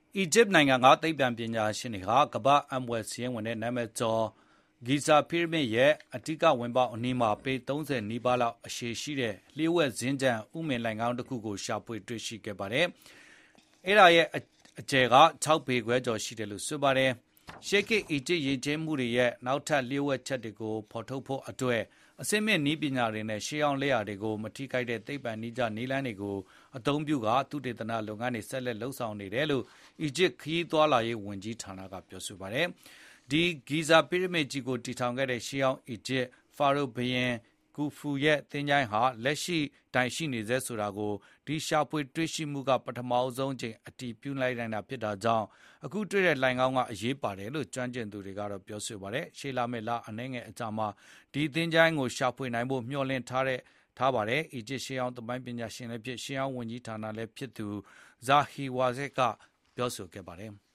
အီဂျစ်နိုင်ငံကသိပ္ပံပညာရှင်တွေကကမ္ဘာ့အံ့ဘွယ်စာရင်းဝင်တဲ့နာမည်ကျော်ဂီဇာပိရမစ်ရဲ့အဓိကဝင်ပေါက်အနီးမှာပေ30နီးပါးလောက်အရှည်ရှိတဲ့လျှို့ဝှက်စင်္ကြံဥမင်လိုဏ်ခေါင်းတစ်ခုကိုရှာဖွေတွေ့ရှိခဲ့ပါတယ်။အဲဒါရဲ့အကျယ်က6ပေခွဲကျော်ရှိတယ်လို့ဆိုပါတယ်။ရှေးခေတ်အီဂျစ်ယဉ်ကျေးမှုတွေရဲ့နောက်ထပ်လျှို့ဝှက်ချက်တွေကိုဖော်ထုတ်ဖို့အတွက်အဆင့်မြင့်နည်းပညာတွေနဲ့ရှေးဟောင်းလက်ရာတွေကိုမထိခိုက်တဲ့သိပ္ပံနည်းကျနည်းလမ်းတွေကိုအသုံးပြုကာသုတေသနလုပ်ငန်းတွေဆက်လက်လုပ်ဆောင်နေတယ်လို့အီဂျစ်ခရီးသွားလာရေးဝန်ကြီးဌာနကပြောဆိုပါတယ်။ဒီဂီဇာပိရမစ်ကြီးကိုတည်ထောင်ခဲ့တဲ့ရှေးဟောင်းအီဂျစ်ဖာရိုဘုရင်ကူဖူရဲ့သင်္ချိုင်းဟာလက်ရှိတိုင်ရှိနေသေးဆိုတာကိုဒီရှာဖွေတွေ့ရှိမှုကပထမဆုံးချိန်အတည်ပြုလိုက်နိုင်တာဖြစ်တာကြောင့်အခုတွေ့တဲ့လိုင်ကောင်းကအရေးပါတယ်လို့ကျွမ်းကျင်သူတွေကတော့ပြောဆိုပါတယ်ရှေးလာမယ့်လအနှဲငယ်အကြာမှာဒီသင်္ချိုင်းကိုရှာဖွေနိုင်ဖို့မျှော်လင့်ထားပါတယ်အီဂျစ်ရှေးဟောင်းသမိုင်းပညာရှင်လည်းဖြစ်ရှေးဟောင်းဝန်ကြီးဌာနလည်းဖြစ်သူဇာဟီဝါဇက်ကပြောဆိုခဲ့ပါတယ်